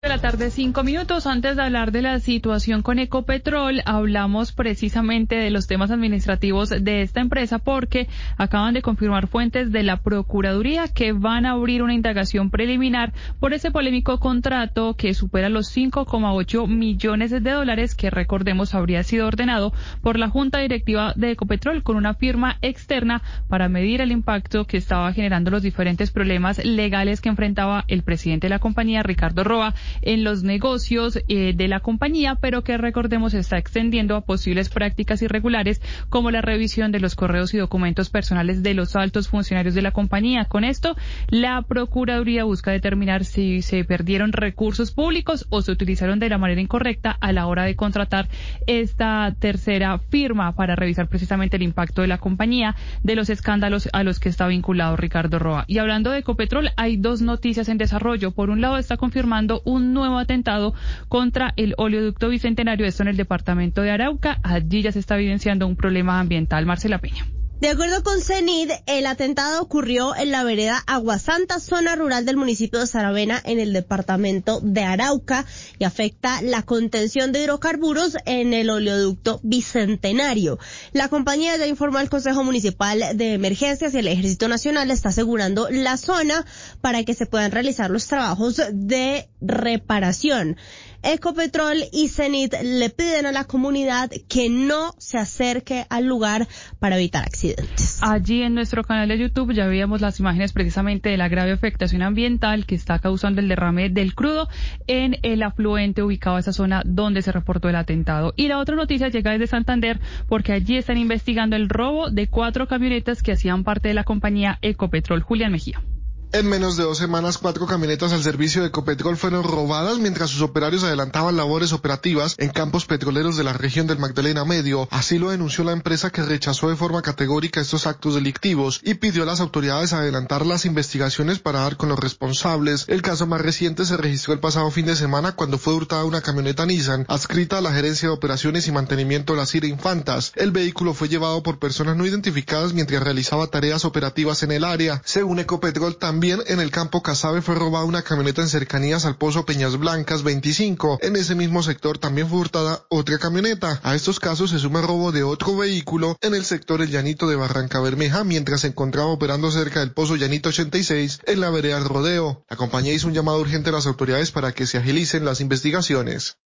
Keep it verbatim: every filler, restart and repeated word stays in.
la tarde, cinco minutos. Antes de hablar de la situación con Ecopetrol, hablamos precisamente de los temas administrativos de esta empresa porque acaban de confirmar fuentes de la Procuraduría que van a abrir una indagación preliminar por ese polémico contrato que supera los cinco coma ocho millones de dólares que, recordemos, habría sido ordenado por la Junta Directiva de Ecopetrol con una firma externa para medir el impacto que estaba generando los diferentes problemas legales que enfrentaba el presidente de la compañía, Ricardo Roa, en los negocios eh, de la compañía, pero que, recordemos, se está extendiendo a posibles prácticas irregulares como la revisión de los correos y documentos personales de los altos funcionarios de la compañía. Con esto, la Procuraduría busca determinar si se perdieron recursos públicos o se utilizaron de la manera incorrecta a la hora de contratar esta tercera firma para revisar precisamente el impacto de la compañía de los escándalos a los que está vinculado Ricardo Roa. Y hablando de Ecopetrol, hay dos noticias en desarrollo. Por un lado, está confirmando un nuevo atentado contra el oleoducto Bicentenario, esto en el departamento de Arauca. Allí ya se está evidenciando un problema ambiental. Marcela Peña. De acuerdo con CENID, el atentado ocurrió en la vereda Aguasanta, zona rural del municipio de Saravena, en el departamento de Arauca, y afecta la contención de hidrocarburos en el oleoducto Bicentenario. La compañía ya informó al Consejo Municipal de Emergencias y el Ejército Nacional está asegurando la zona para que se puedan realizar los trabajos de reparación. Ecopetrol y CENID le piden a la comunidad que no se acerque al lugar para evitar accidentes. Allí en nuestro canal de YouTube ya veíamos las imágenes precisamente de la grave afectación ambiental que está causando el derrame del crudo en el afluente ubicado a esa zona donde se reportó el atentado. Y la otra noticia llega desde Santander porque allí están investigando el robo de cuatro camionetas que hacían parte de la compañía Ecopetrol. Julián Mejía. En menos de dos semanas, cuatro camionetas al servicio de Ecopetrol fueron robadas mientras sus operarios adelantaban labores operativas en campos petroleros de la región del Magdalena Medio. Así lo denunció la empresa, que rechazó de forma categórica estos actos delictivos y pidió a las autoridades adelantar las investigaciones para dar con los responsables. El caso más reciente se registró el pasado fin de semana cuando fue hurtada una camioneta Nissan adscrita a la Gerencia de Operaciones y Mantenimiento de las Cira Infantas. El vehículo fue llevado por personas no identificadas mientras realizaba tareas operativas en el área. Según Ecopetrol, también También en el campo Casabe fue robada una camioneta en cercanías al Pozo Peñas Blancas veinticinco. En ese mismo sector también fue hurtada otra camioneta. A estos casos se suma el robo de otro vehículo en el sector El Llanito de Barranca Bermeja, mientras se encontraba operando cerca del Pozo Llanito ochenta y seis en la vereda El Rodeo. La compañía hizo un llamado urgente a las autoridades para que se agilicen las investigaciones.